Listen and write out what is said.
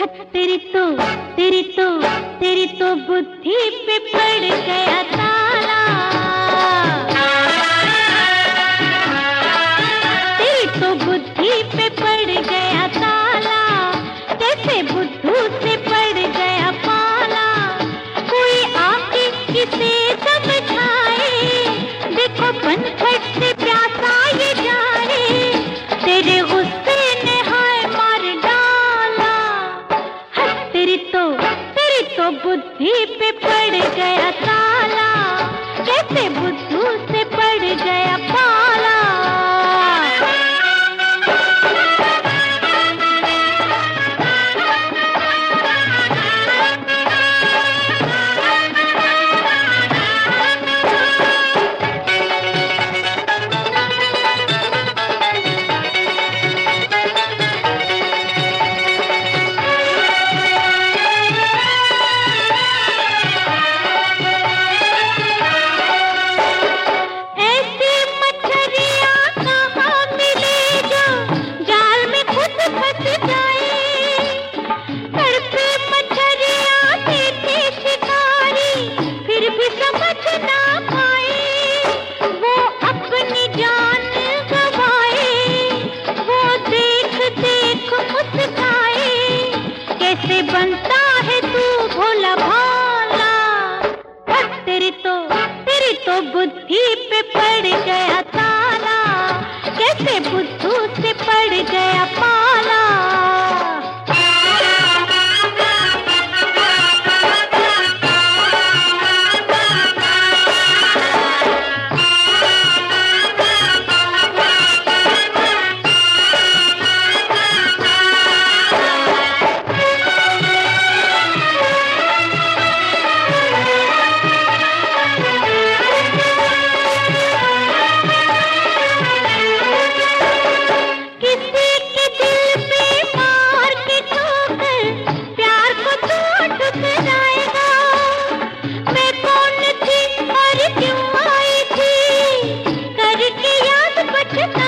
तेरी तो तेरी तो बुद्धि पे पड़ गया ताला। तेरी तो बुद्धि पे पड़ गया ताला, कैसे बुद्धू से पड़ गया पाला। कोई आके किसे समझाए, देखो पनघट से प्यासा ये जाए। तेरे गुस्से ने हाय मार डाला। तेरी तो बुद्धि पे पड़ गया ताला, कैसे बुद्धू से पड़ गया पाला। कैसे बनता है तू भोला भाला। तेरी तो बुद्धि पे पड़ गया ताला, कैसे बुद्धू से पड़ गया पाला। Bye.